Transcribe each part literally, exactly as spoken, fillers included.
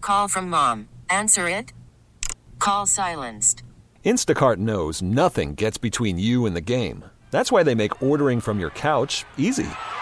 Call from mom. Answer it. Call silenced. Instacart knows nothing gets between you and the game. That's why they make ordering from your couch easy.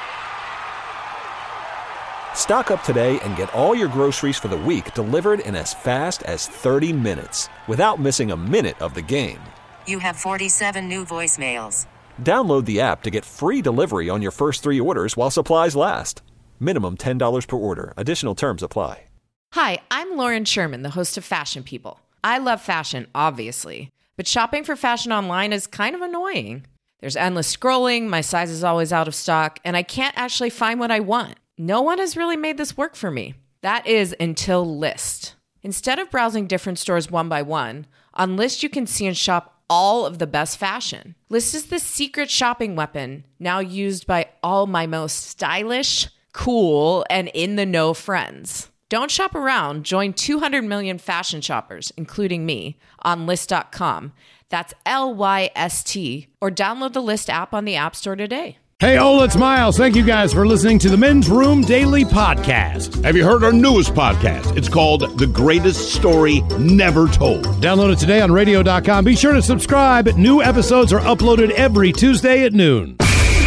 Stock up today and get all your groceries for the week delivered in as fast as thirty minutes without missing a minute of the game. You have forty-seven new voicemails. Download the app to get free delivery on your first three orders while supplies last. Minimum ten dollars per order. Additional terms apply. Hi, I'm Lauren Sherman, the host of Fashion People. I love fashion, obviously, but shopping for fashion online is kind of annoying. There's endless scrolling, my size is always out of stock, and I can't actually find what I want. No one has really made this work for me. That is until Lyst. Instead of browsing different stores one by one, on Lyst you can see and shop all of the best fashion. Lyst is the secret shopping weapon now used by all my most stylish, cool, and in-the-know friends. Don't shop around. Join two hundred million fashion shoppers, including me, on Lyst dot com. That's L Y S T. Or download the Lyst app on the App Store today. Hey, Ola, it's Miles. Thank you guys for listening to the Men's Room Daily Podcast. Have you heard our newest podcast? It's called The Greatest Story Never Told. Download it today on radio dot com. Be sure to subscribe. New episodes are uploaded every Tuesday at noon.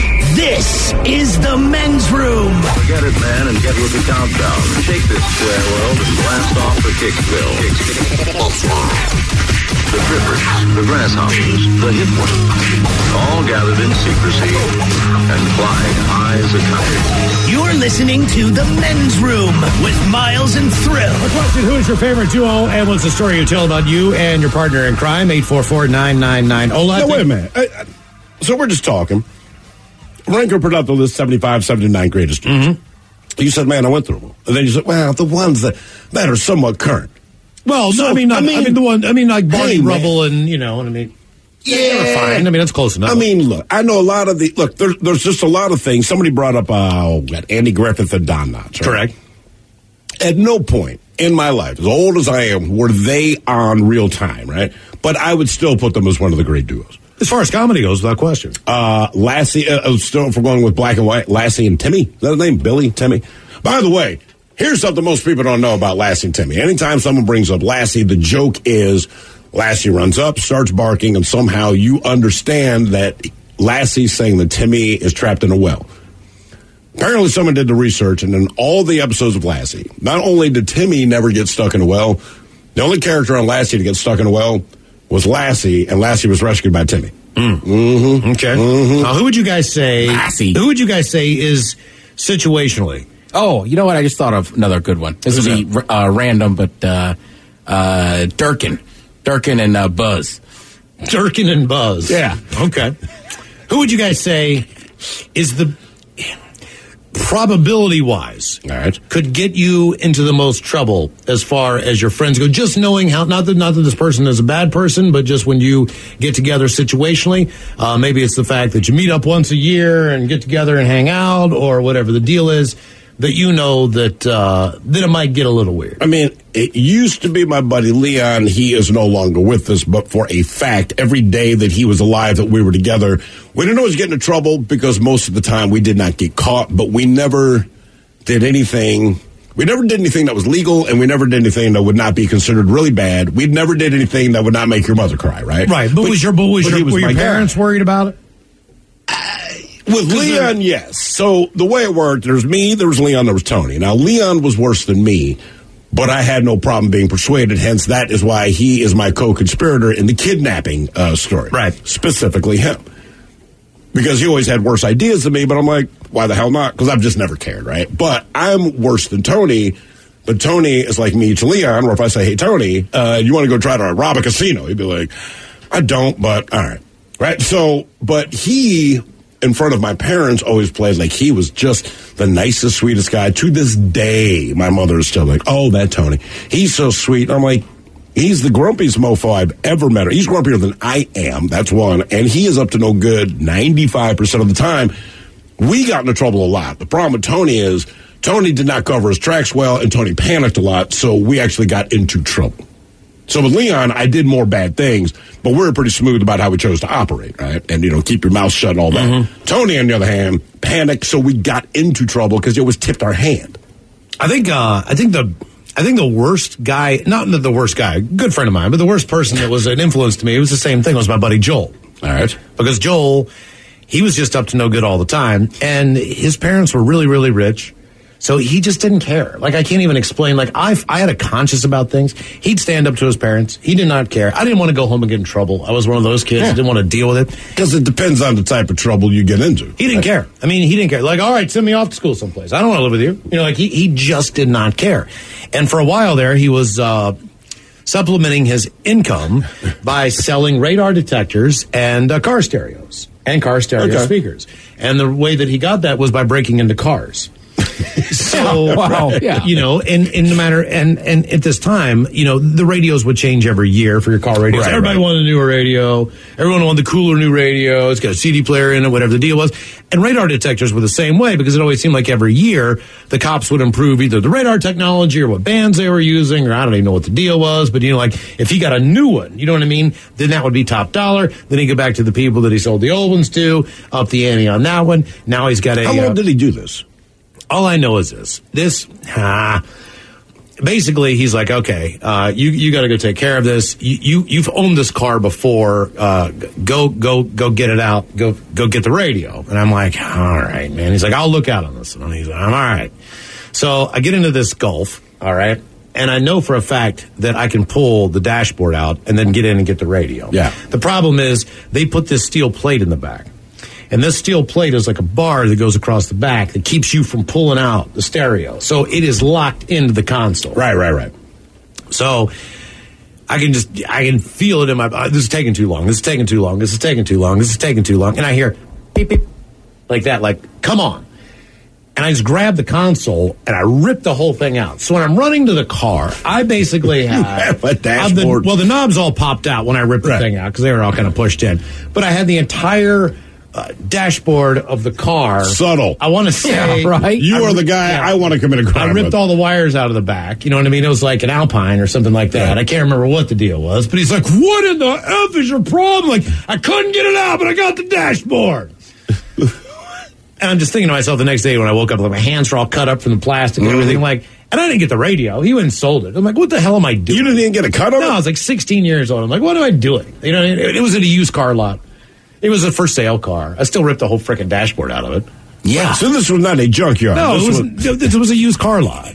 This is the Men's Room. Get it, man, and get with the countdown. Shake this square world and blast off for Kicksville. That's right. The Drippers, the Grasshoppers, the Hip Ones, all gathered in secrecy and flying high as a kite. You're listening to the Men's Room with Miles and Thrill. The question, who is your favorite duo, and what's the story you tell about you and your partner in crime? eight four four, nine nine nine, O L A. Now, wait a minute. I, I, so we're just talking. Ranker put out the list seventy-five, seventy-nine greatest dudes. Mm-hmm. You said, man, I went through them. And then you said, well, the ones that, that are somewhat current. Well, so, no, I mean, not, I, mean, I mean, the one, I mean, like Barney hey, Rubble and, you know, what I mean, yeah, they're fine. I mean, that's close enough. I mean, look, I know a lot of the, look, there, there's just a lot of things. Somebody brought up, uh, what, Andy Griffith and Don Knotts. Right? Correct. At no point in my life, as old as I am, were they on real time, right? But I would still put them as one of the great duos. As far as comedy goes, without question. Uh, Lassie, uh, still, if we're going with black and white, Lassie and Timmy. Is that his name? Billy? Timmy? By the way, here's something most people don't know about Lassie and Timmy. Anytime someone brings up Lassie, the joke is Lassie runs up, starts barking, and somehow you understand that Lassie's saying that Timmy is trapped in a well. Apparently someone did the research, and in all the episodes of Lassie, not only did Timmy never get stuck in a well, the only character on Lassie to get stuck in a well was Lassie, and Lassie was rescued by Timmy. Mm. Mm-hmm. Okay. Mm-hmm. Now, who would you guys say? Lassie. Who would you guys say is situationally? Oh, you know what? I just thought of another good one. This will be uh, random, but uh, uh, Durkin. Durkin and uh, Buzz. Durkin and Buzz. Yeah. Okay. Who would you guys say is the probability-wise, all right, could get you into the most trouble as far as your friends go? Just knowing how, not that not that this person is a bad person, but just when you get together situationally, uh, maybe it's the fact that you meet up once a year and get together and hang out, or whatever the deal is, that you know that uh, that it might get a little weird. I mean, it used to be my buddy Leon. He is no longer with us, but for a fact, every day that he was alive, that we were together, we didn't always get into trouble because most of the time we did not get caught, but we never did anything. We never did anything that was legal, and we never did anything that would not be considered really bad. We never did anything that would not make your mother cry, right? Right, but, but was your, but was but your, was were your parents guy. worried about it? With Leon, yes. So the way it worked, there's me, there was Leon, there was Tony. Now, Leon was worse than me, but I had no problem being persuaded. Hence, that is why he is my co-conspirator in the kidnapping uh, story. Right. Specifically him. Because he always had worse ideas than me, but I'm like, why the hell not? Because I've just never cared, right? But I'm worse than Tony, but Tony is like me to Leon, where if I say, hey, Tony, uh, you want to go try to rob a casino? He'd be like, I don't, but all right. Right? So, but he, in front of my parents, always played like he was just the nicest, sweetest guy. To this day, my mother is still like, oh, that Tony. He's so sweet. I'm like, he's the grumpiest mofo I've ever met. He's grumpier than I am. That's one. And he is up to no good ninety-five percent of the time. We got into trouble a lot. The problem with Tony is Tony did not cover his tracks well, and Tony panicked a lot, so we actually got into trouble. So with Leon, I did more bad things, but we were pretty smooth about how we chose to operate, right? And, you know, keep your mouth shut and all that. Mm-hmm. Tony, on the other hand, panicked, so we got into trouble because he always tipped our hand. I think, uh, I think the, I think the worst guy, not the worst guy, good friend of mine, but the worst person that was an influence to me, it was the same thing, was my buddy Joel. All right. Because Joel, he was just up to no good all the time, and his parents were really, really rich. So he just didn't care. Like, I can't even explain. Like, I I had a conscience about things. He'd stand up to his parents. He did not care. I didn't want to go home and get in trouble. I was one of those kids. Yeah. I didn't want to deal with it. Because it depends on the type of trouble you get into. He didn't right? care. I mean, he didn't care. Like, all right, send me off to school someplace. I don't want to live with you. You know, like, he, he just did not care. And for a while there, he was uh, supplementing his income by selling radar detectors and uh, car stereos and car stereo Okay. speakers. And the way that he got that was by breaking into cars. So, Wow, yeah. you know, and, and no matter, and, and at this time, you know, the radios would change every year for your car radios. Right, Everybody right. wanted a newer radio. Everyone wanted the cooler new radio. It's got a C D player in it, whatever the deal was. And radar detectors were the same way because it always seemed like every year the cops would improve either the radar technology or what bands they were using, or I don't even know what the deal was. But, you know, like if he got a new one, you know what I mean? Then that would be top dollar. Then he'd go back to the people that he sold the old ones to, up the ante on that one. Now he's got a. How long uh, did he do this? All I know is this. This, ah, basically, he's like, okay, uh, you you got to go take care of this. You, you you've owned this car before. Uh, go go go get it out. Go go get the radio. And I'm like, all right, man. He's like, I'll look out on this one. He's like, I'm all right. So I get into this Golf, all right, and I know for a fact that I can pull the dashboard out and then get in and get the radio. Yeah. The problem is they put this steel plate in the back. And this steel plate is like a bar that goes across the back that keeps you from pulling out the stereo. So it is locked into the console. Right, right, right. So I can just, I can feel it in my, uh, this is taking too long. This is taking too long. This is taking too long. This is taking too long. And I hear beep, beep, like that, like, come on. And I just grab the console and I rip the whole thing out. So when I'm running to the car, I basically have, have a I've dashboard. been- well, the knobs all popped out when I ripped the Right. thing out because they were all kind of pushed in. But I had the entire uh, dashboard of the car. Subtle. I want to say, Yeah, right? You I are the ripped- guy yeah. I want to commit a crime I ripped with. all the wires out of the back. You know what I mean? It was like an Alpine or something like that. Yeah. I can't remember what the deal was. But he's like, what in the F is your problem? Like, I couldn't get it out, but I got the dashboard. And I'm just thinking to myself the next day when I woke up, like my hands were all cut up from the plastic and everything. Like, and I didn't get the radio. He went and sold it. I'm like, what the hell am I doing? You didn't even get a cut on No, I it? was like sixteen years old. I'm like, what am I doing? You know, it, it was at a used car lot. It was a for sale car. I still ripped the whole freaking dashboard out of it. Yeah. So this was not a junkyard. No, this it was, this was a used car lot.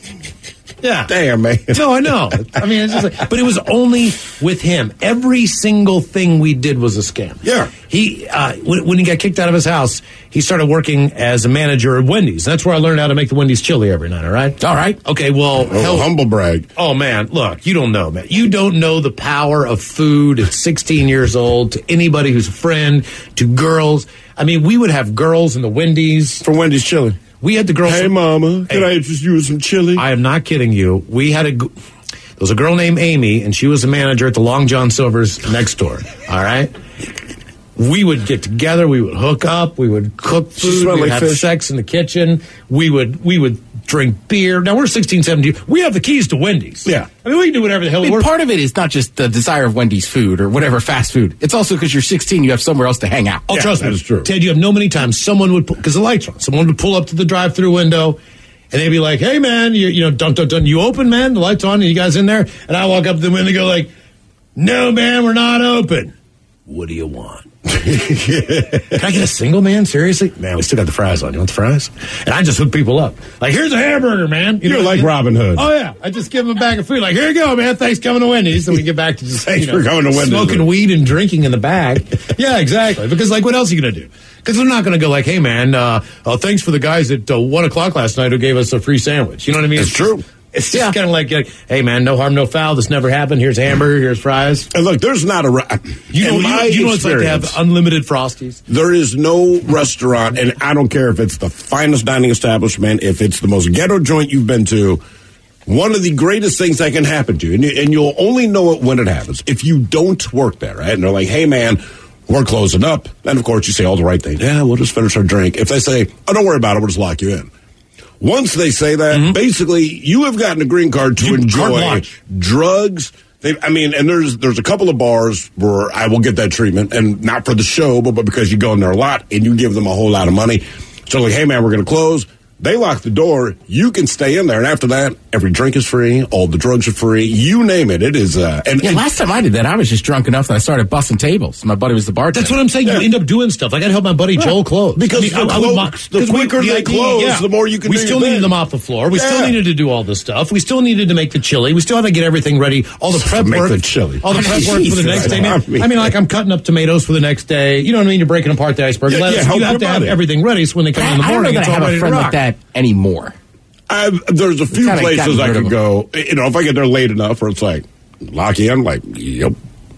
Yeah. Damn, man. No, I know. I mean, it's just like, but it was only with him. Every single thing we did was a scam. Yeah. He uh, when, when he got kicked out of his house, he started working as a manager at Wendy's. That's where I learned how to make the Wendy's chili every night. All right. All right. Okay. Well, Oh, hell, humble brag. oh man, look, you don't know, man. You don't know the power of food at sixteen years old to anybody who's a friend, to girls. I mean, we would have girls in the Wendy's. For Wendy's chili. We had the girls. Hey, mama, can Hey. I interest you in some chili? I am not kidding you. We had a g- there was a girl named Amy, and she was a manager at the Long John Silver's next door. All right. We would get together. We would hook up. We would cook She food. smelled We'd like have fish. sex in the kitchen. We would we would drink beer. Now we're sixteen, seventeen. We have the keys to Wendy's. Yeah. I mean, we can do whatever the hell I mean, we're. part of it is not just the desire of Wendy's food or whatever fast food. It's also because you're sixteen, you have somewhere else to hang out. Oh, Yeah, trust that me. is true. Ted, you have no many times someone would, because the lights are on, someone would pull up to the drive-through window and they'd be like, hey, man, you, you know, dun, dun, dun, you open, man? The lights on, and you guys in there? And I walk up to the window and go like, no, man, we're not open. What do you want? Can I get a single, man? Seriously? Man, we still got the fries on. You want the fries? And I just hook people up. Like, here's a hamburger, man. You You're know, like you- Robin Hood. Oh, yeah. I just give them a bag of food. Like, here you go, man. Thanks for coming to Wendy's. And we get back to just, Thanks you know, for coming to Wendy's. smoking weed and drinking in the bag. Yeah, exactly. Because, like, what else are you going to do? Because they're not going to go like, hey, man, uh, uh, thanks for the guys at uh, one o'clock last night who gave us a free sandwich. You know what I mean? It's true. It's just kind of like, like, hey, man, no harm, no foul. This never happened. Here's a hamburger. Here's fries. And look, there's not a. Ra- You know, in you, my you know what it's like to experience, have unlimited Frosties? There is no restaurant, and I don't care if it's the finest dining establishment, if it's the most ghetto joint you've been to. One of the greatest things that can happen to you, and, you, and you'll only know it when it happens, if you don't work there, right? And they're like, hey, man, we're closing up. And, of course, you say all the right things. Yeah, we'll just finish our drink. If they say, oh, don't worry about it, we'll just lock you in. Once they say that, mm-hmm. basically, you have gotten a green card to You enjoy carte drugs. They, I mean, and there's there's a couple of bars where I will get that treatment, and not for the show, but, but because you go in there a lot and you give them a whole lot of money. So like, hey man, we're going to close. They lock the door. You can stay in there, and after that, every drink is free. All the drugs are free. You name it. It is. Uh, and, yeah, and last time I did that, I was just drunk enough that I started busting tables. My buddy was the bartender. That's what I'm saying. Yeah. You end up doing stuff. I got to help my buddy Right. Joel close. Because I mean, the I, I would, close- the 'cause we- quicker they idea- close, the more you can We do still your needed thing. them off the floor. We Yeah. still needed to do all this stuff. We still needed to make the chili. We still had to get everything ready. All the prep make work. the chili. All the prep work for the Jesus. next day. Man. I mean- I mean, like I'm cutting up tomatoes for the next day. You know what I mean? You're breaking apart the iceberg. Yeah, lettuce. yeah, help you have your to have buddy. everything ready so when they come I, in the I don't know morning, that it's I all have ready a to friend rock. like that anymore. I've, there's a few kinda places gotten I rid could of go. You know, if I get there late enough, where it's like lock in, like yep,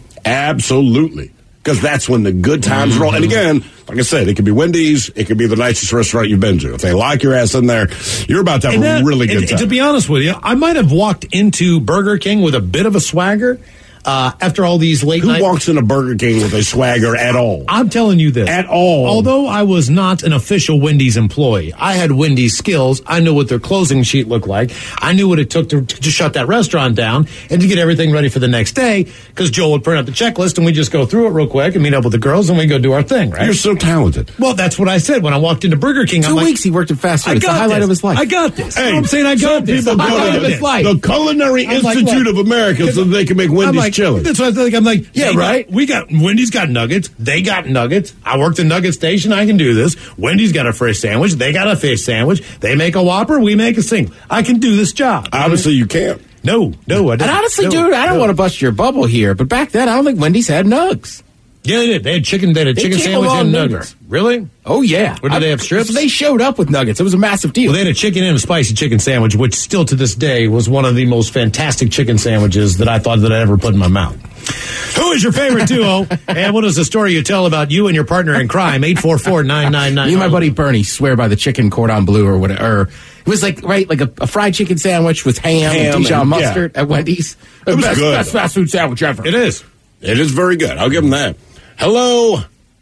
absolutely, because that's when the good times Mm-hmm. roll. And again, like I said, it could be Wendy's, it could be the nicest restaurant you've been to. If they lock your ass in there, you're about to have And a that- really good and- time. and to be honest with you, I might have walked into Burger King with a bit of a swagger uh, after all these late Who night. walks into Burger King with a swagger at all? I'm telling you this. At all. Although I was not an official Wendy's employee, I had Wendy's skills. I knew what their closing sheet looked like. I knew what it took to, to shut that restaurant down and to get everything ready for the next day, because Joel would print out the checklist and we just go through it real quick and meet up with the girls and we go do our thing, right? You're so talented. Well, that's what I said when I walked into Burger King. Two I'm like, weeks he worked at fast I food. It's the got highlight this. of his life. I got this. Hey, You know what I'm saying? I some got this. people I go got to this. the, the Culinary I'm like, Institute look, of America so they can make I'm Wendy's like, chili. That's what I think. I'm like, yeah, They got- right. We got Wendy's got nuggets. They got nuggets. I worked the nugget station. I can do this. Wendy's got a fish sandwich. They got a fish sandwich. They make a Whopper. We make a single. I can do this job. Obviously, you can't. No, no, I And don't. honestly, no, dude, I don't no. want to bust your bubble here, but back then, I don't think Wendy's had nugs. Yeah, they did. They had chicken. They had a They chicken came sandwich along and later. nuggets. Really? Oh, yeah. Or did they have I- strips? They showed up with nuggets. It was a massive deal. Well, they had a chicken and a spicy chicken sandwich, which still to this day was one of the most fantastic chicken sandwiches that I thought that I ever put in my mouth. Who is your favorite duo? And what is the story you tell about you and your partner in crime? eight four four, nine nine nine. Me and my buddy Bernie swear by the chicken cordon bleu or whatever. It was like, right, like a, a fried chicken sandwich with ham, Ham and Dijon and- mustard at Wendy's. The was best, good, best though. fast food sandwich ever. It is. It is very good. I'll give them that. Hello,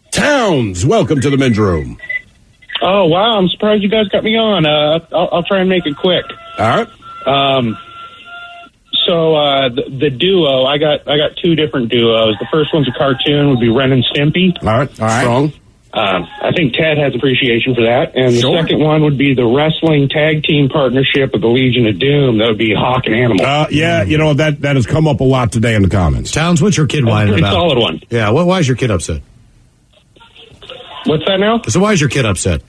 Towns. Welcome to the men's room. Oh, wow. I'm surprised you guys got me on. Uh, I'll, I'll try and make it quick. All right. Um, so uh, the, the duo, I got I got two different duos. The first one's a cartoon, would be Ren and Stimpy. All right. All right. Strong. Um, I think Ted has appreciation for that. And the Sure. second one would be the wrestling tag team partnership with the Legion of Doom. That would be Hawk and Animal. Uh, yeah, you know, that, that has come up a lot today in the comments. Towns, what's your kid whining pretty about? solid one. Yeah, what, why is your kid upset? What's that now? So why is your kid upset?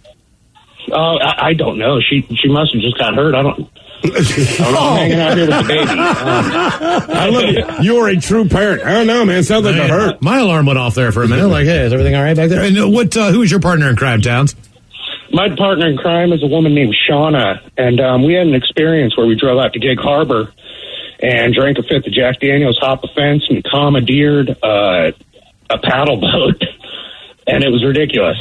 Uh, I, I don't know. She she must have just got hurt. I don't. I don't know. Oh. I'm hanging out here with the baby. Um, I love you. You are a true parent. I don't know, man. Sounds like a hurt. My alarm went off there for a minute. Like, hey, is everything all right back there? And uh, what? Uh, who is your partner in crime, Towns? My partner in crime is a woman named Shauna, and um, we had an experience where we drove out to Gig Harbor and drank a fifth of Jack Daniels, hop a fence, and commandeered uh, a paddle boat, and it was ridiculous.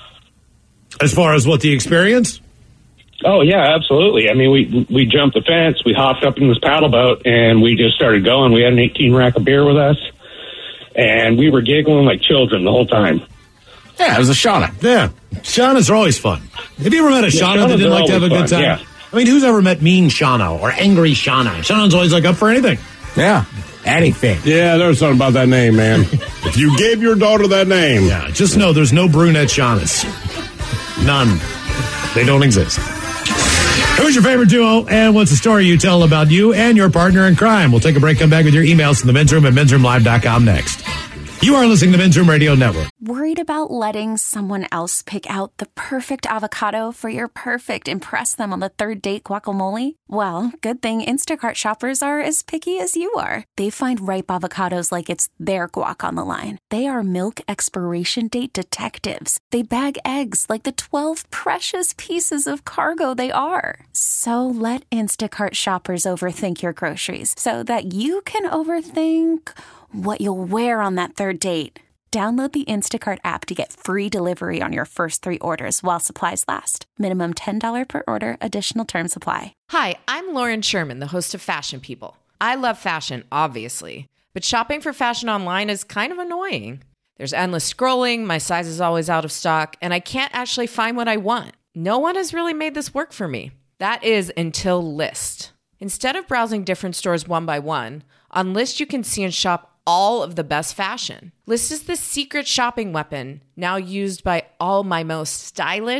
As far as what the experience? Oh, yeah, absolutely. I mean, we we jumped the fence, we hopped up in this paddle boat, and we just started going. We had an eighteen rack of beer with us, and we were giggling like children the whole time. Yeah, it was a Shauna. Yeah. Shaunas are always fun. Have you ever met a Yeah, Shauna that Shaunas didn't are like to have a always good fun, time? yeah. I mean, who's ever met mean Shauna or angry Shauna? Shauna's always like up for anything. Yeah. Anything. Yeah, there's something about that name, man. If you gave your daughter that name. Yeah, just know there's no brunette Shaunas. None. They don't exist. Who's your favorite duo, and what's the story you tell about you and your partner in crime? We'll take a break, come back with your emails from the men's room at men's room live dot com next. You are listening to the Men's Room Radio Network. Worried about letting someone else pick out the perfect avocado for your perfect impress them on the third date guacamole? Well, good thing Instacart shoppers are as picky as you are. They find ripe avocados like it's their guac on the line. They are milk expiration date detectives. They bag eggs like the twelve precious pieces of cargo they are. So let Instacart shoppers overthink your groceries so that you can overthink what you'll wear on that third date. Download the Instacart app to get free delivery on your first three orders while supplies last. Minimum ten dollars per order. Additional terms apply. Hi, I'm Lauren Sherman, the host of Fashion People. I love fashion, obviously, but shopping for fashion online is kind of annoying. There's endless scrolling, my size is always out of stock, and I can't actually find what I want. No one has really made this work for me. That is until Lyst. Instead of browsing different stores one by one, on Lyst you can see and shop all of the best fashion. Lyst is the secret shopping weapon now used by all my most stylish,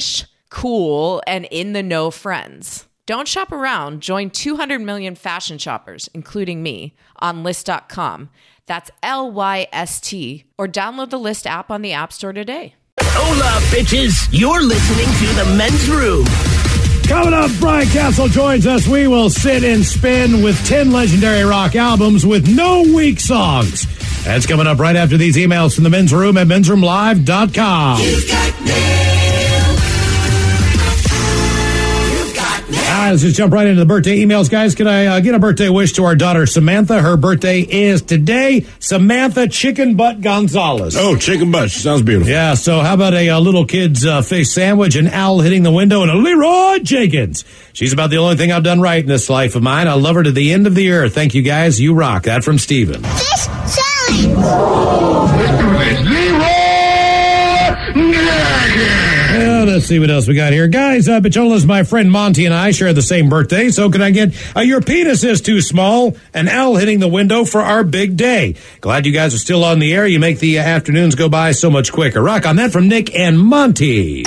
cool, and in-the-know friends. Don't shop around. Join two hundred million fashion shoppers, including me, on Lyst dot com. That's L Y S T. Or download the Lyst app on the App Store today. Hola, bitches. You're listening to The Men's Room. Coming up, Brian Castle joins us. We will sit and spin with ten legendary rock albums with no weak songs. That's coming up right after these emails from the Men's Room at men's room live dot com. You've got mail. You've got mail. All right, let's just jump right into the birthday emails, guys. Can I uh, get a birthday wish to our daughter, Samantha? Her birthday is today. Samantha Chicken Butt Gonzalez. Oh, chicken butt. She sounds beautiful. Yeah, so how about a, uh little kid's uh, fish sandwich, an owl hitting the window, and a Leroy Jenkins? She's about the only thing I've done right in this life of mine. I love her to the end of the earth. Thank you, guys. You rock. That from Steven. Fish salad. Well, let's see what else we got here. Guys, uh, Bichola's my friend Monty and I share the same birthday, so can I get uh, your penis is too small, an owl hitting the window for our big day. Glad you guys are still on the air. You make the uh, afternoons go by so much quicker. Rock on that from Nick and Monty.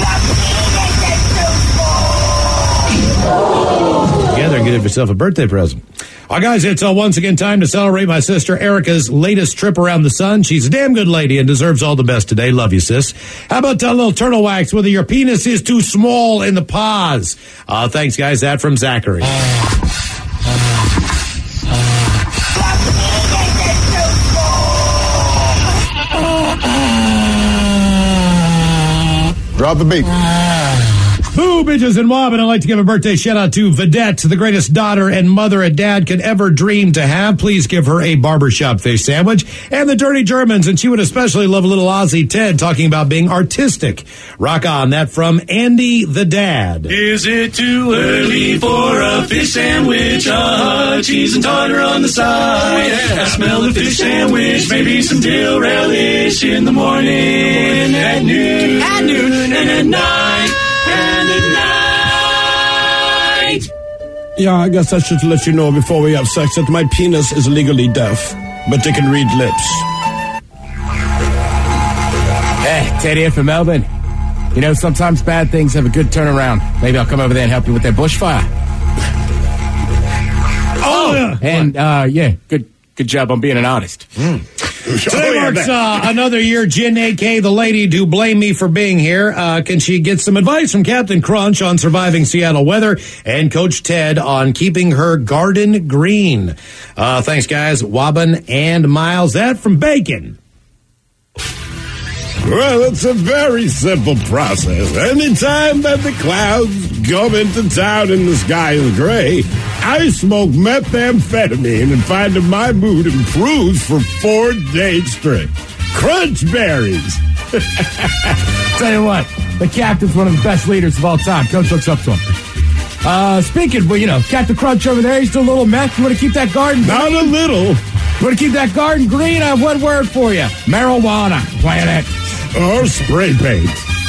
Together and get yourself a birthday present. Well, guys, it's uh, once again time to celebrate my sister Erica's latest trip around the sun. She's a damn good lady and deserves all the best today. Love you, sis. How about a little turtle wax, whether your penis is too small in the paws? Uh, thanks, guys. That from Zachary. Drop the beat. Boo, bitches and wobbin'. I'd like to give a birthday shout out to Vedette, the greatest daughter and mother a dad could ever dream to have. Please give her a barbershop fish sandwich. And the Dirty Germans, and she would especially love a little Aussie Ted talking about being artistic. Rock on. That from Andy the dad. Is it too early for a fish sandwich? Uh, cheese and tartar on the side. Oh, yeah. I smell the fish sandwich. Maybe some dill relish in the morning, at noon, at noon, and at night. And at night. Yeah, I guess I should let you know before we have sex that my penis is legally deaf, but it can read lips. Hey, Ted here from Melbourne. You know, sometimes bad things have a good turnaround. Maybe I'll come over there and help you with that bushfire. Oh, yeah. And, uh, yeah, good good job on being an artist. Mm. Today marks uh, another year. Jen, A K, the lady to blame me for being here. Uh, can she get some advice from Captain Crunch on surviving Seattle weather and Coach Ted on keeping her garden green? Uh, thanks, guys. Wobbin and Miles. That from Bacon. Well, it's a very simple process. Anytime that the clouds come into town and the sky is gray, I smoke methamphetamine and find that my mood improves for four days straight. Crunch berries. Tell you what, the captain's one of the best leaders of all time. Coach looks up to him. Uh, speaking, well, you know, Captain Crunch over there, he's still a little meth. You want to keep that garden green? Not a little. You want to keep that garden green? I have one word for you. Marijuana. Planet. Or spray paint.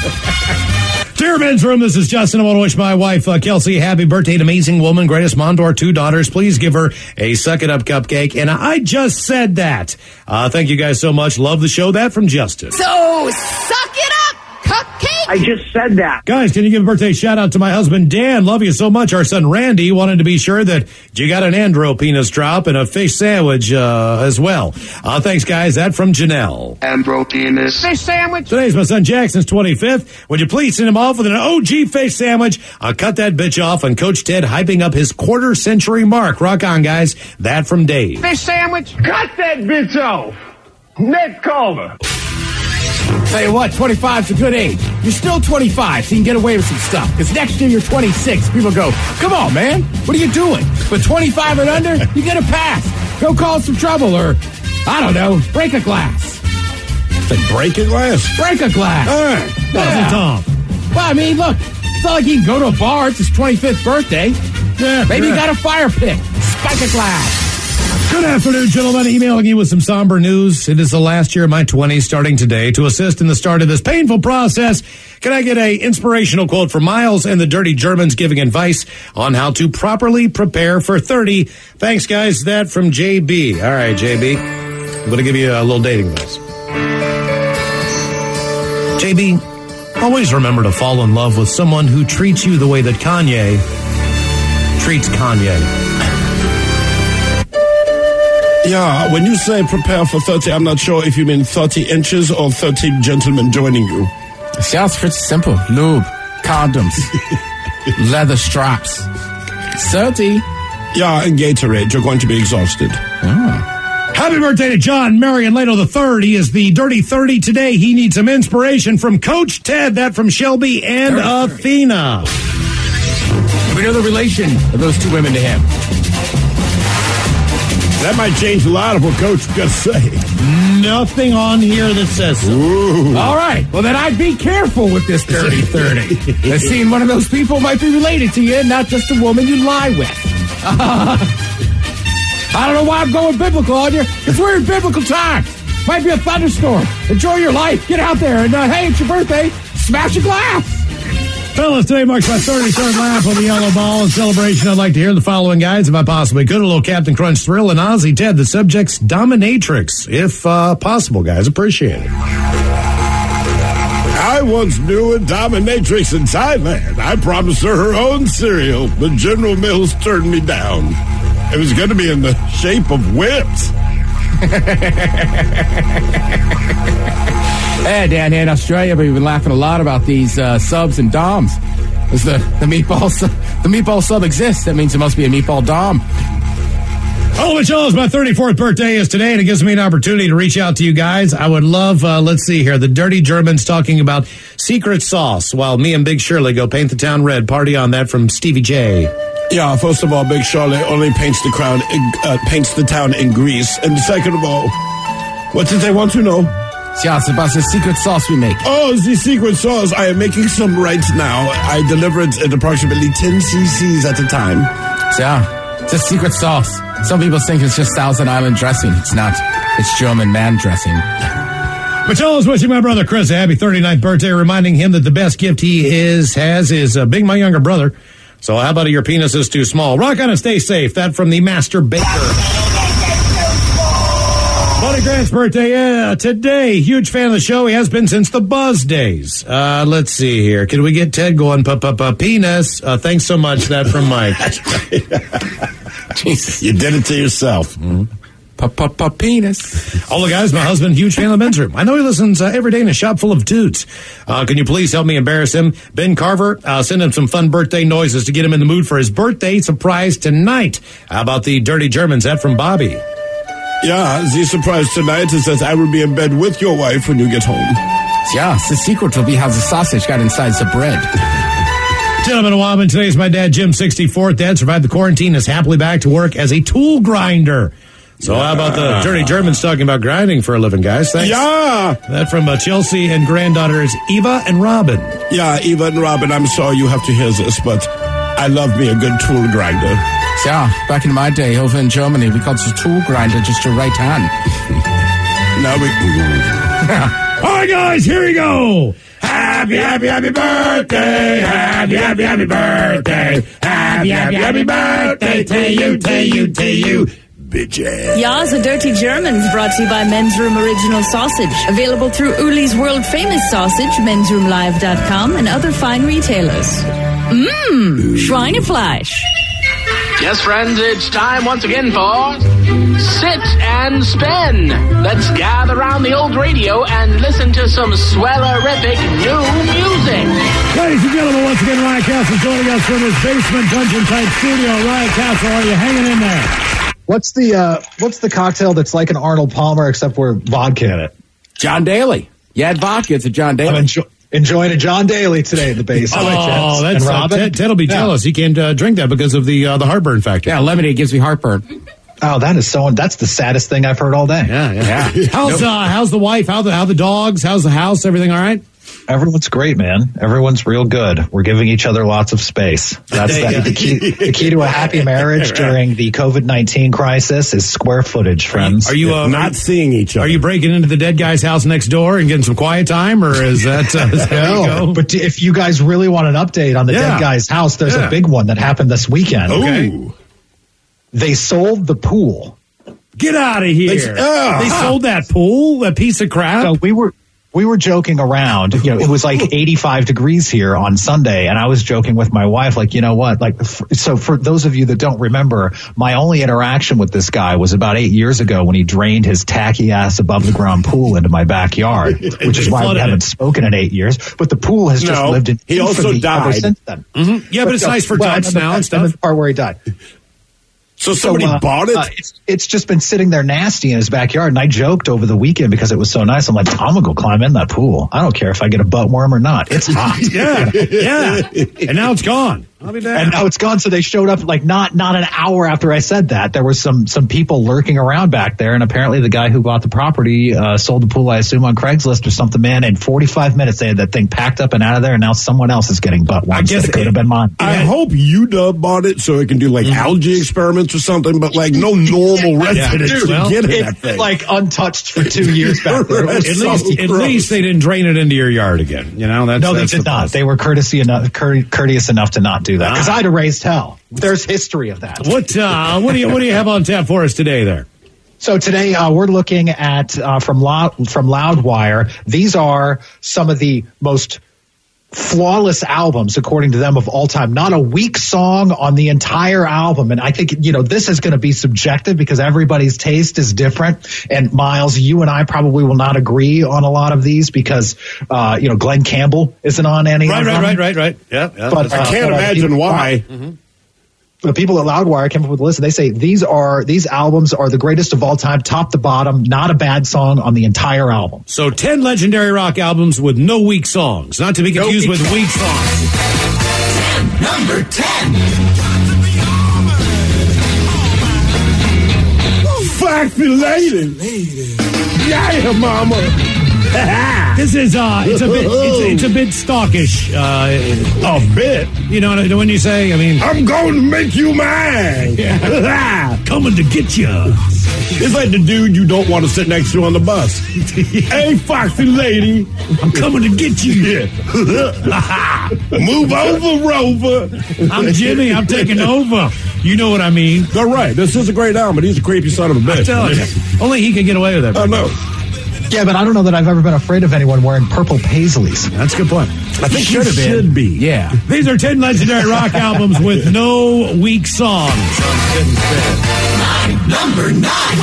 Dear Men's Room, this is Justin. I want to wish my wife, uh, Kelsey, a happy birthday, an amazing woman, greatest mom to our two daughters. Please give her a Suck It Up cupcake. And I just said that. Uh, thank you guys so much. Love the show. That from Justin. So, suck it up, cupcake! I just said that. Guys, can you give a birthday shout out to my husband, Dan? Love you so much. Our son, Randy, wanted to be sure that you got an andro penis drop and a fish sandwich uh, as well. Uh, thanks, guys. That from Janelle. Andro penis. Fish sandwich. Today's my son Jackson's twenty-fifth. Would you please send him off with an O G fish sandwich? I'll cut that bitch off on Coach Ted hyping up his quarter century mark. Rock on, guys. That from Dave. Fish sandwich. Cut that bitch off. Next caller. Tell you what, twenty-five's a good age. You're still twenty-five, so you can get away with some stuff. Because next year you're twenty-six. People go, come on, man. What are you doing? But twenty-five and under, you get a pass. Go cause some trouble or, I don't know, break a glass. Like break a glass? Break a glass. All right. Yeah. Tom. Well, I mean, look, it's not like he can go to a bar. It's his twenty-fifth birthday. Yeah, Maybe yeah. he got a fire pit. Spike a glass. Good afternoon, gentlemen. Emailing you with some somber news. It is the last year of my twenties starting today. To assist in the start of this painful process, can I get a inspirational quote from Miles and the Dirty Germans giving advice on how to properly prepare for thirty? Thanks, guys. That from J B. All right, J B. I'm going to give you a little dating advice. J B, Always remember to fall in love with someone who treats you the way that Kanye treats Kanye. Yeah, when you say prepare for thirty, I'm not sure if you mean thirty inches or thirty gentlemen joining you. Yeah, it's pretty simple. Lube, condoms, leather straps. thirty. Yeah, and Gatorade. You're going to be exhausted. Oh. Happy birthday to John Marion Lato the third. He is the Dirty thirty today. He needs some inspiration from Coach Ted, that from Shelby and Athena. We know the relation of those two women to him. That might change a lot of what Coach got to say. Nothing on here that says so. Ooh. All right. Well, then I'd be careful with this Dirty thirty. I've seen one of those people might be related to you, not just a woman you lie with. Uh, I don't know why I'm going biblical on you. It's weird biblical times. Might be a thunderstorm. Enjoy your life. Get out there. And, uh, hey, it's your birthday. Smash a glass. Fellas, today marks my thirty-third lap on the yellow ball. In celebration, I'd like to hear the following guys, if I possibly could. A little Captain Crunch thrill and Ozzy Ted, the subject's dominatrix. If uh, possible, guys. Appreciate it. I once knew a dominatrix in Thailand. I promised her her own cereal, but General Mills turned me down. It was going to be in the shape of whips. Hey, down here in Australia, we've been laughing a lot about these uh, subs and doms. As the, the meatball sub, the meatball sub exists, that means it must be a meatball dom. Oh, which is my thirty-fourth birthday is today, and it gives me an opportunity to reach out to you guys. I would love, uh, let's see here, the Dirty Germans talking about secret sauce, while me and Big Shirley go paint the town red. Party on that from Stevie J. Yeah, first of all, Big Shirley only paints the crown, uh, paints the town in grease. And second of all, what did they want to know? Yeah, it's about the secret sauce we make. Oh, the secret sauce. I am making some right now. I deliver it at approximately ten cc's at a time. Yeah, it's a secret sauce. Some people think it's just Thousand Island dressing. It's not. It's German man dressing. Machella's wishing my brother Chris a happy thirty-ninth birthday, reminding him that the best gift he is has is uh, being my younger brother. So how about your penis is too small? Rock on and stay safe. That from the Master Baker. Buddy Grant's birthday, yeah, today. Huge fan of the show. He has been since the Buzz days. Uh, let's see here. Can we get Ted going? P-p-p-penis. Uh, thanks so much. That from Mike. Jesus. You did it to yourself. Mm-hmm. Penis. All the guys, my husband, huge fan of the men's room. I know he listens uh, every day in a shop full of dudes. Uh, can you please help me embarrass him? Ben Carver, uh, send him some fun birthday noises to get him in the mood for his birthday surprise tonight. How about the Dirty Germans? That from Bobby. Yeah, the surprise tonight is that I will be in bed with your wife when you get home. Yeah, the secret will be how the sausage got inside the bread. Gentlemen and women, today's my dad, Jim, sixty-fourth. Dad survived the quarantine, is happily back to work as a tool grinder. So yeah. How about the Dirty Germans talking about grinding for a living, guys? Thanks. Yeah. That from uh, Chelsea and granddaughters Eva and Robin. Yeah, Eva and Robin, I'm sorry you have to hear this, but I love me a good tool grinder. Yeah, back in my day, over in Germany, we called the tool grinder just your right hand. Now we... All right, guys, here we go. Happy, happy, happy birthday. Happy, happy, happy birthday. Happy, happy, happy birthday to you, to you, to you. Bitches. Yeah, the Dirty Germans brought to you by Men's Room Original Sausage. Available through Uli's World Famous Sausage, mens room live dot com, and other fine retailers. Mmm, Schweinefleisch. Yes, friends, it's time once again for Sit and Spin. Let's gather around the old radio and listen to some swellerific new music. Ladies and gentlemen, once again, Ryan Castle joining us from his basement dungeon-type studio. Ryan Castle, are you hanging in there? What's the uh, what's the cocktail that's like an Arnold Palmer except we're vodka in it? John Daly. You had vodka. It's a John Daly. I'm enjoy- enjoying a John Daly today at the base. Oh, that's uh, Ted, Ted will be yeah. jealous. He can't uh, drink that because of the uh, the heartburn factor. Yeah, lemonade gives me heartburn. Oh, that is so. That's the saddest thing I've heard all day. Yeah, yeah. yeah. How's nope. uh, how's the wife? How the how the dogs? How's the house? Everything all right? Everyone's great, man. Everyone's real good. We're giving each other lots of space. That's that, the key. The key to a happy marriage right. during the COVID nineteen crisis is square footage, friends. Are you uh, not seeing each other? Are you breaking into the dead guy's house next door and getting some quiet time, or is that? Uh, is that no, but if you guys really want an update on the yeah. dead guy's house, there's yeah. a big one that happened this weekend. Okay, Ooh. They sold the pool. Get out of here! They, uh, they sold that pool, that piece of crap. So we were. we were joking around. You know, it was like eighty-five degrees here on Sunday, and I was joking with my wife, like, you know what? Like, f- so for those of you that don't remember, my only interaction with this guy was about eight years ago when he drained his tacky ass above the ground pool into my backyard, which is why we haven't it. spoken in eight years. But the pool has just no, lived in he also died ever since then. Mm-hmm. Yeah, but, but it's uh, nice for well, dogs now the, and stuff. The part where he died. So somebody so, uh, bought it? Uh, it's, it's just been sitting there nasty in his backyard. And I joked over the weekend because it was so nice. I'm like, I'm going to go climb in that pool. I don't care if I get a butt worm or not. It's hot. yeah. Yeah. And now it's gone. I'll be and now it's gone. So they showed up like not not an hour after I said that. There was some some people lurking around back there. And apparently the guy who bought the property uh, sold the pool, I assume, on Craigslist or something, man. In forty-five minutes, they had that thing packed up and out of there. And now someone else is getting butt worms. I guess it could have been mine. I yeah. hope U W bought it so it can do like mm-hmm. algae experiments or something. But like no normal resident yeah. should well, get it, that thing. Like untouched for two years back there. at, so least, at least they didn't drain it into your yard again. You know, that's, no, that's they did the not. best. They were courtesy enough, cour- courteous enough to not do that because ah. I'd have raised hell. There's history of that. What uh, what do you what do you have on tap for us today there? So today uh, we're looking at uh, from Loud, from Loudwire. These are some of the most flawless albums, according to them, of all time. Not a weak song on the entire album. And I think, you know, this is going to be subjective because everybody's taste is different. And Miles, you and I probably will not agree on a lot of these because, uh, you know, Glenn Campbell isn't on any right, of them. Right, right, right, right. Yeah, yeah. But, I uh, can't but, imagine uh, why. Mm-hmm. The people at Loudwire came up with a list. They say these are these albums are the greatest of all time, top to bottom. Not a bad song on the entire album. So ten legendary rock albums with no weak songs, not to be confused no with weak songs. ten, number ten. Foxy lady, yeah, mama. This is uh, it's a bit, it's, it's a bit stalkish. Uh, a bit, you know when you say, I mean, I'm going to make you mine. Yeah. Coming to get you. It's like the dude you don't want to sit next to on the bus. Hey, foxy lady, I'm coming to get you. Yeah. Move over, Rover. I'm Jimmy. I'm taking over. You know what I mean? They're right. This is a great album, but he's a creepy son of a bitch. I'm telling you. Only he can get away with it. I know. Yeah, but I don't know that I've ever been afraid of anyone wearing purple paisleys. That's a good point. I think should have been. Should be. Yeah. These are ten legendary rock albums with no weak songs. Nine, number nine.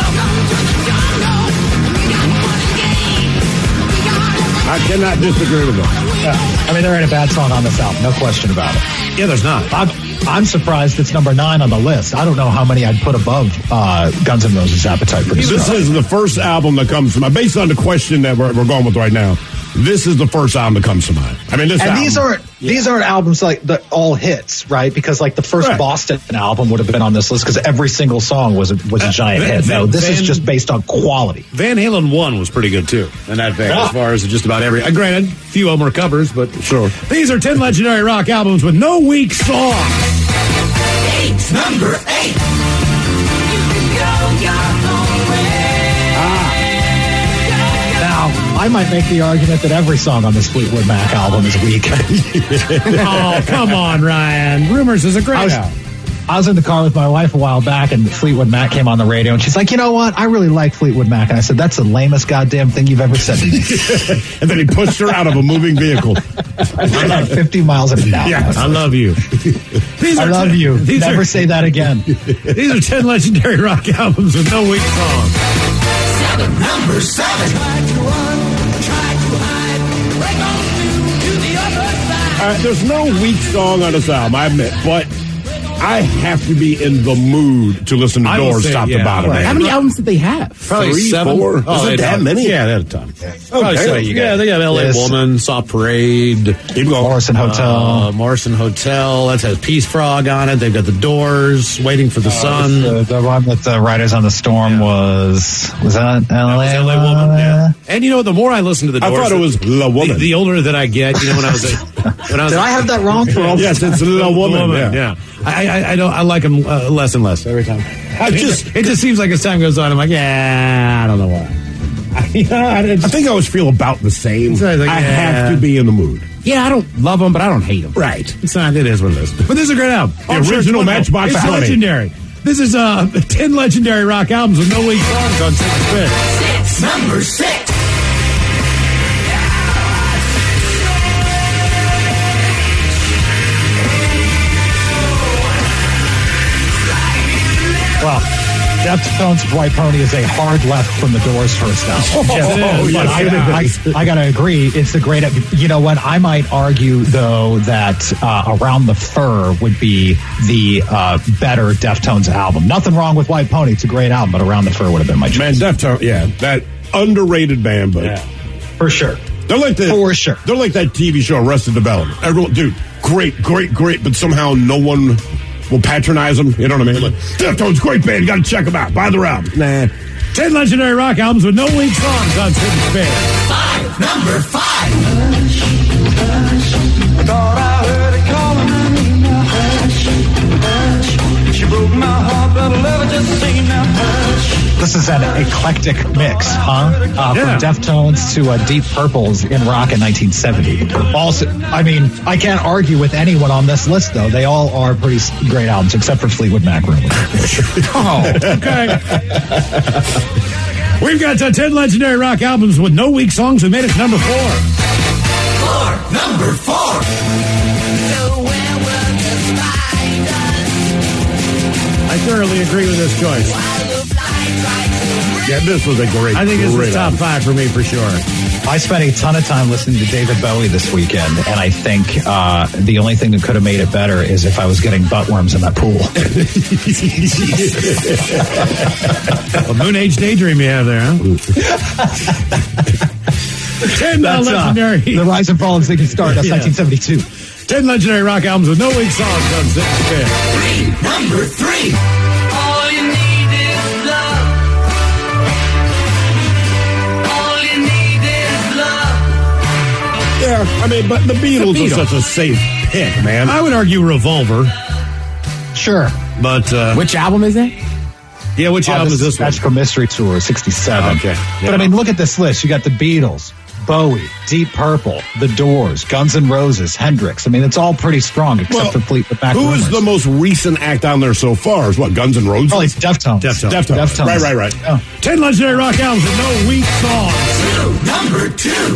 I cannot disagree with that. Yeah. I mean, there ain't a bad song on this album, no question about it. Yeah, there's not. I'm, I'm surprised it's number nine on the list. I don't know how many I'd put above uh, Guns N' Roses' Appetite for Destruction. This is the first album that comes to mind. Based on the question that we're, we're going with right now, this is the first album that comes to mind. I mean, this and album, these aren't yeah. these aren't albums like the all hits, right? Because like the first right. Boston album would have been on this list because every single song was a, was a uh, giant Van, hit. No, this Van, is just based on quality. Van Halen one was pretty good too in that vein, yeah. as far as just about every. Uh, granted, a few of them are covers, but sure. These are ten legendary rock albums with no weak songs. Eight, number eight. I might make the argument that every song on this Fleetwood Mac album is weak. Oh, come on, Ryan. Rumors is a great I was, album. I was in the car with my wife a while back, and Fleetwood Mac came on the radio, and she's like, you know what? I really like Fleetwood Mac. And I said, that's the lamest goddamn thing you've ever said to me. And then he pushed her out of a moving vehicle. Like fifty miles an hour. Yeah, I love you. These I love ten, you. Never are, say that again. These are ten legendary rock albums with no weak songs. Seven, number seven. All right, there's no weak song on this album, I admit, but I have to be in the mood to listen to Doors top yeah, to bottom. Right. How many albums did they have? Probably Three, seven. Four. Oh, Is it that many? Yeah, they had a ton. Yeah. Okay. So you yeah, they have L A yes. Woman, Soft Parade, Morrison Hotel. Uh, Morrison Hotel. That has Peace Frog on it. They've got The Doors, Waiting for the uh, Sun. The, the one with the Riders on the Storm yeah. was, was that L A? That was L A Woman, yeah. And you know, the more I listen to The Doors. I thought it was La Woman. The, the older that I get, you know, when I was a, when I was Did a, I have that wrong for all Yes, it's La Woman. woman yeah. yeah. I, I, I don't. I like them uh, less and less every time. I just, it just seems like as time goes on, I'm like, yeah, I don't know why. I, you know, I, just, I think I always feel about the same. Like, I yeah. have to be in the mood. Yeah, I don't love them, but I don't hate them. Right. It's not. It is what it is. But this is a great album. The I'm original sure Matchbox It's legendary. This is uh, ten legendary rock albums with no weak songs on Six Spin. Six, number six. Well, Deftones' White Pony is a hard left from the Doors' first album. Oh, but yes, I, I, I got to agree, it's the great. You know what? I might argue, though, that uh, Around the Fur would be the uh, better Deftones album. Nothing wrong with White Pony. It's a great album, but Around the Fur would have been my choice. Man, Deftones, yeah, that underrated band, but. Yeah. For sure. They're like the, For sure. They're like that T V show, Arrested Development. Everyone, dude, great, great, great, but somehow no one will patronize them. You know what I mean? Like, Deftones, great band. You got to check them out. Buy their album. Nah. ten legendary rock albums with no weak songs on Sit and Spin. Five, number five. Hush, hush. I thought I heard it calling my name now. Hush, hush. She broke my heart, but I love her just the same now. Hush. This is an eclectic mix, huh? Uh, Yeah. From Deftones to uh, Deep Purple's In Rock in nineteen seventy. Also, I mean, I can't argue with anyone on this list, though. They all are pretty s- great albums, except for Fleetwood Mac, really. Oh, okay. We've got uh, ten legendary rock albums with no weak songs. We made it to number four. Four, number four. I thoroughly agree with this choice. Yeah, this was a great I think this great is top album. five for me for sure. I spent a ton of time listening to David Bowie this weekend, and I think uh, the only thing that could have made it better is if I was getting buttworms in that pool. A Moon Age Daydream you have there, huh? ten uh, That's uh, legendary. The Rise and Fall of Ziggy Stardust, Yeah. nineteen seventy-two. ten legendary rock albums with no weak songs on Sit and Spin. Three, number three. All you need is love. All you need is love. Yeah, I mean, but the Beatles, The are Beatles. such a safe pick, man. I would argue Revolver, Sure. but uh, Which album is that? yeah, which Uh, album this is this one? Magical Mystery Tour, sixty-seven. Okay. But I mean, look at this list. You got the Beatles, Bowie, Deep Purple, The Doors, Guns N' Roses, Hendrix. I mean, it's all pretty strong, except Well, for Fleetwood Mac. Who is Rumors. the most recent act on there so far? Is what, Guns N' Roses? Probably it's Deftones. Deftones. Deftones. Deftones. Right, right, right. Oh. ten legendary rock albums with no weak songs. Two, number two.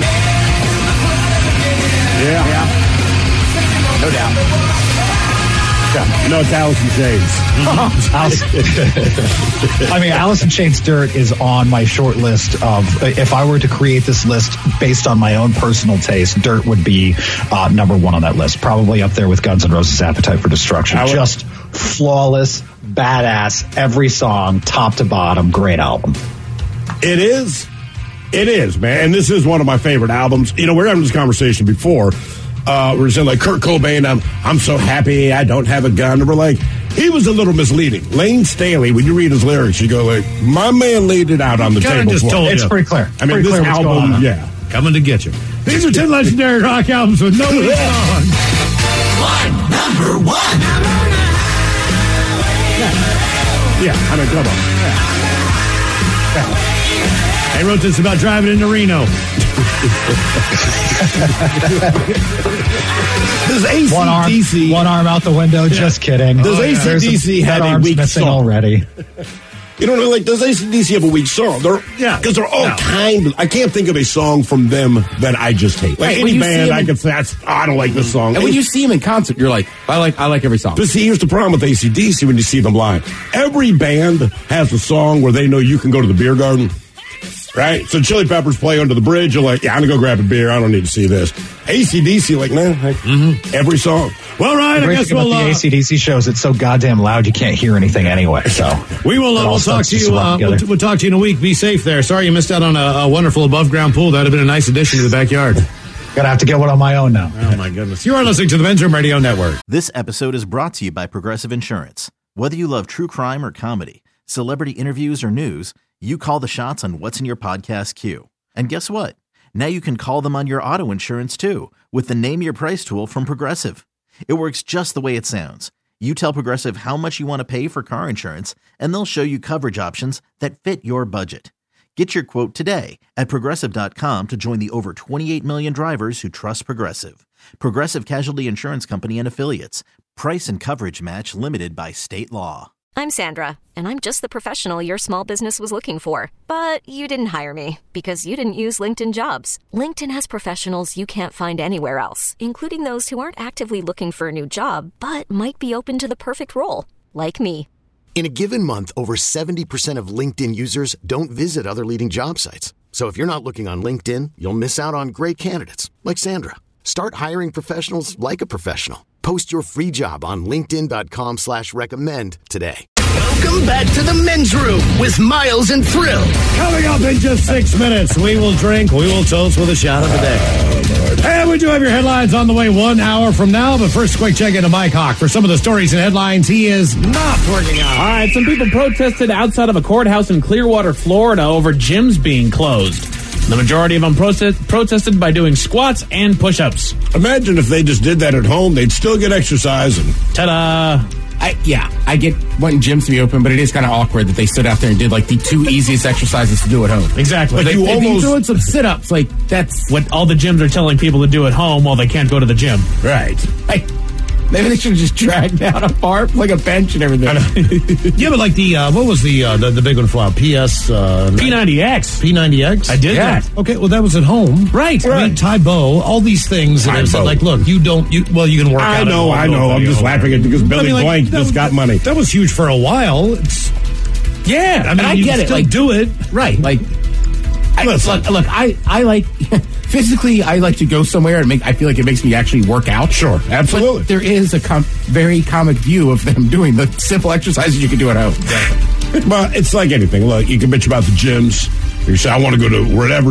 Yeah. No doubt. yeah. No, it's Alice in Chains. Alice- I mean, Alice in Chains Dirt is on my short list of, if I were to create this list based on my own personal taste, Dirt would be uh, number one on that list. Probably up there with Guns N' Roses' Appetite for Destruction. I would- Just flawless, badass, every song, top to bottom, great album. It is. It is, man. And this is one of my favorite albums. You know, we were having this conversation before. Uh, we were saying, like, Kurt Cobain, I'm, I'm so happy I don't have a gun. And we're like, he was a little misleading. Lane Staley, when you read his lyrics, you go, like, my man laid it out on the Kinda table. just for told me. It's you. pretty clear. I mean, Pretty this clear what's going album, on. yeah. Coming to get you. These are ten legendary rock albums with no weak songs. One, number one. Yeah, I mean, come on. I wrote this about driving into Reno. Does A One arm, C D C... one arm out the window. Just kidding. Does Oh, yeah. A C D C There's have that a arm's weak missing song? already? You know, like, does A C D C have a weak song? They're, Yeah. Because they're all No. kind of... I can't think of a song from them that I just hate. Like, Right, when any you see band, them I in- could say, that's, oh, I don't like this song. And when you see him in concert, you're like, I like, I like every song. But see, here's the problem with A C D C when you see them live. Every band has a song where they know you can go to the beer garden, right? So Chili Peppers play Under the Bridge. You're like, yeah, I'm going to go grab a beer. I don't need to see this. A C D C, like, nah, like, every song. Well, Ryan, The I great guess thing about we'll, the uh, A C D C shows, it's so goddamn loud you can't hear anything anyway. So we will uh, it all we'll talk starts to you. swap Uh, we'll, together. we'll talk to you in a week. Be safe there. Sorry you missed out on a, a wonderful above ground pool. That would have been a nice addition to the backyard. Gonna have to get one on my own now. Oh my goodness! You are listening to the Men's Room Radio Network. This episode is brought to you by Progressive Insurance. Whether you love true crime or comedy, celebrity interviews or news, you call the shots on what's in your podcast queue. And guess what? Now you can call them on your auto insurance too with the Name Your Price tool from Progressive. It works just the way it sounds. You tell Progressive how much you want to pay for car insurance, and they'll show you coverage options that fit your budget. Get your quote today at Progressive dot com to join the over twenty-eight million drivers who trust Progressive. Progressive Casualty Insurance Company and Affiliates. Price and coverage match limited by state law. I'm Sandra, and I'm just the professional your small business was looking for. But you didn't hire me because you didn't use LinkedIn Jobs. LinkedIn has professionals you can't find anywhere else, including those who aren't actively looking for a new job, but might be open to the perfect role, like me. In a given month, over seventy percent of LinkedIn users don't visit other leading job sites. So if you're not looking on LinkedIn, you'll miss out on great candidates like Sandra. Start hiring professionals like a professional. Post your free job on linkedin.com slash recommend today. Welcome back to the men's room with Miles and Thrill. Coming up in just six minutes, we will drink, we will toast with a shot of the day. And we do have your headlines on the way one hour from now, but first, quick check into Mike Hawk for some of the stories and headlines he is not working out. All right, some people protested outside of a courthouse in Clearwater, Florida over gyms being closed. The majority of them protest- protested by doing squats and push-ups. Imagine if they just did that at home, they'd still get exercise. And ta-da! I, yeah, I get wanting gyms to be open, but it is kind of awkward that they stood out there and did like the two easiest exercises to do at home. Exactly. Like They- you if almost you doing some sit-ups, like that's what all the gyms are telling people to do at home while they can't go to the gym. Right. Hey, maybe they should have just dragged out a bar, like a bench and everything. Yeah, but like the, uh, what was the, uh, the the big one for a while? P S... Uh, P ninety X. P ninety X? I did yeah. that. Okay, well, that was at home. Right. I mean, Taibo, all these things. that have said, Taibo. like, look, you don't, you well, you can work I out. know, at I home, know. I'm nobody just over laughing there. at it because Billy I mean, like, Blank that just was- got money. That was huge for a while. It's, Yeah. I mean, and I you get can it. still Like, do it. Right. Like, I, look, look, I, I like, physically, I like to go somewhere and make, I feel like it makes me actually work out. Sure, absolutely. But there is a com- very comic view of them doing the simple exercises you can do at home. Well, it's like anything. Look, you can bitch about the gyms. You say, I want to go to whatever.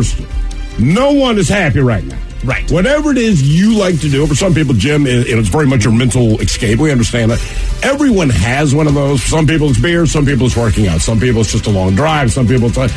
No one is happy right now. Right. Whatever it is you like to do. For some people, gym is it's very much a mental escape. We understand that. Everyone has one of those. For some people, it's beer. Some people, it's working out. Some people, it's just a long drive. Some people, it's like...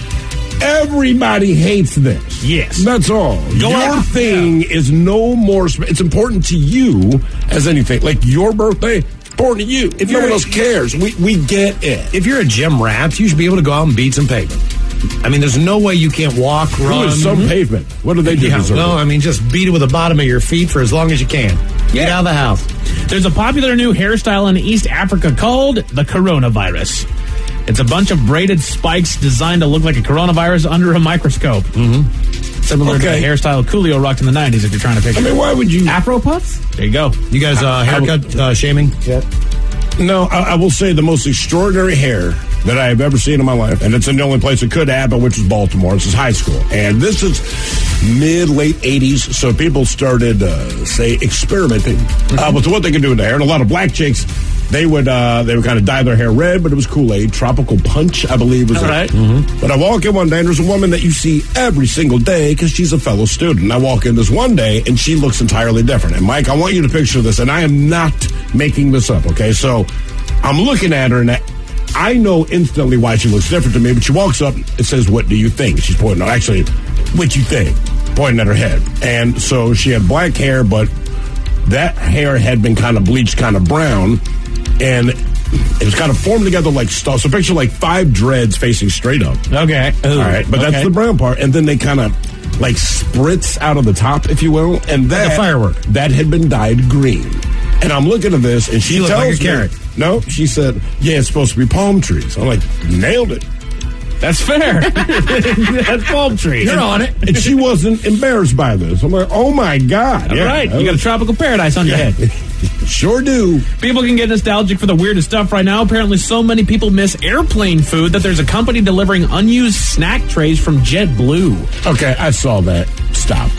Everybody hates this. Yes. That's all. Go your out. thing is no more... sp- It's important to you as anything. Like your birthday... important to you. If no one else cares, we, we get it. If you're a gym rat, you should be able to go out and beat some pavement. I mean, there's no way you can't walk, Who run. is some pavement? What do they do? Yeah, deserve well, it? I mean, just beat it with the bottom of your feet for as long as you can. Get out of the house. There's a popular new hairstyle in East Africa called the coronavirus. It's a bunch of braided spikes designed to look like a coronavirus under a microscope. Mm-hmm. Similar Okay. to the hairstyle Coolio rocked in the nineties, if you're trying to pick I it mean, why would you... Afro puffs? There you go. You guys uh, haircut uh, shaming? Yeah. No, I, I will say the most extraordinary hair that I have ever seen in my life, and it's in the only place it could happen, which is Baltimore. This is high school. And this is mid, late eighties, so people started, uh, say, experimenting Mm-hmm. uh, with what they could do with their hair. And a lot of black chicks, they would uh, they would kind of dye their hair red, but it was Kool-Aid. Tropical Punch, I believe, was All it. right. Mm-hmm. But I walk in one day, and there's a woman that you see every single day because she's a fellow student. I walk in this one day, and she looks entirely different. And, Mike, I want you to picture this, and I am not making this up, okay? So I'm looking at her, and I, I know instantly why she looks different to me, but she walks up and says, what do you think? She's pointing out, actually, what you think? Pointing at her head. And so she had black hair, but that hair had been kind of bleached, kind of brown, and it was kind of formed together like stuff. So picture like five dreads facing straight up. Okay. All right, but Okay. that's the brown part. And then they kind of like spritz out of the top, if you will. And that Like a firework. that had been dyed green. And I'm looking at this, and she You look tells like a me, carrot. no, she said, yeah, it's supposed to be palm trees. I'm like, nailed it. That's fair. That's palm tree. You're on it. And she wasn't embarrassed by this. I'm like, oh my God. All Yeah, right. that You got a was- tropical paradise on your head. Sure do. People can get nostalgic for the weirdest stuff right now. Apparently, so many people miss airplane food that there's a company delivering unused snack trays from JetBlue. Okay, I saw that. Stop.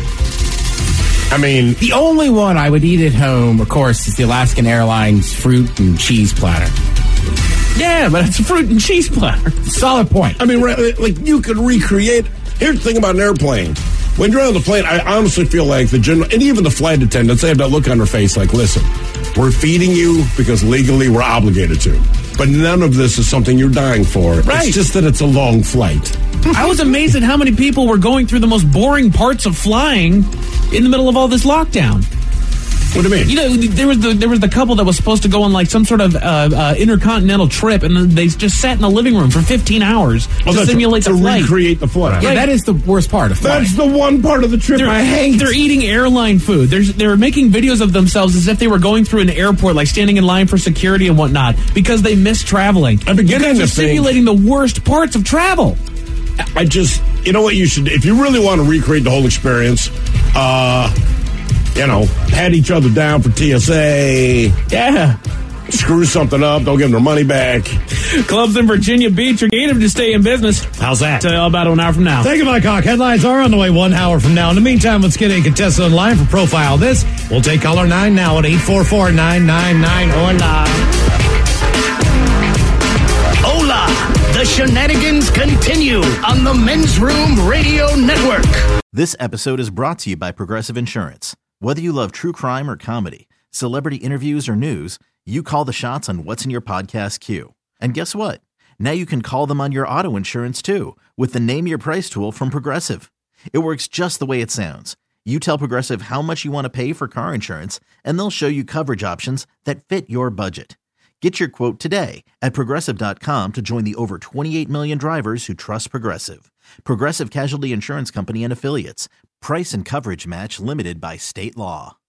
I mean, The only one I would eat at home, of course, is the Alaskan Airlines fruit and cheese platter. Yeah, but it's a fruit and cheese platter. Solid point. I mean, re- like you could recreate. Here's the thing about an airplane. When you're on the plane, I honestly feel like the general, and even the flight attendants, they have that look on their face like, listen, we're feeding you because legally we're obligated to. But none of this is something you're dying for. Right. It's just that it's a long flight. I was amazed at how many people were going through the most boring parts of flying in the middle of all this lockdown. What do you mean? You know, there was the there was the couple that was supposed to go on like some sort of uh, uh, intercontinental trip, and then they just sat in the living room for fifteen hours Well, to that's simulate to the flight. recreate the flight. Yeah, Right. that is the worst part of flying. That's the one part of the trip They're, I hate. they're eating airline food. There's, they're making videos of themselves as if they were going through an airport, like standing in line for security and whatnot, because they miss traveling. I'm beginning You guys to are think- simulating the worst parts of travel. I just, you know what you should, if you really want to recreate the whole experience, uh, you know, pat each other down for T S A. Yeah. screw something up, they'll give them their money back. Clubs in Virginia Beach are native to stay in business. How's that? Tell you all about it an hour from now. Thank you, Mike Hawk. Headlines are on the way one hour from now. In the meantime, let's get a contestant on line for Profile This. We'll take caller nine now at eight four four, nine nine nine. Hola. Hola! The shenanigans continue on the Men's Room Radio Network. This episode is brought to you by Progressive Insurance. Whether you love true crime or comedy, celebrity interviews or news, you call the shots on what's in your podcast queue. And guess what? Now you can call them on your auto insurance too with the Name Your Price tool from Progressive. It works just the way it sounds. You tell Progressive how much you want to pay for car insurance, and they'll show you coverage options that fit your budget. Get your quote today at Progressive dot com to join the over twenty-eight million drivers who trust Progressive. Progressive Casualty Insurance Company and Affiliates. Price and coverage match limited by state law.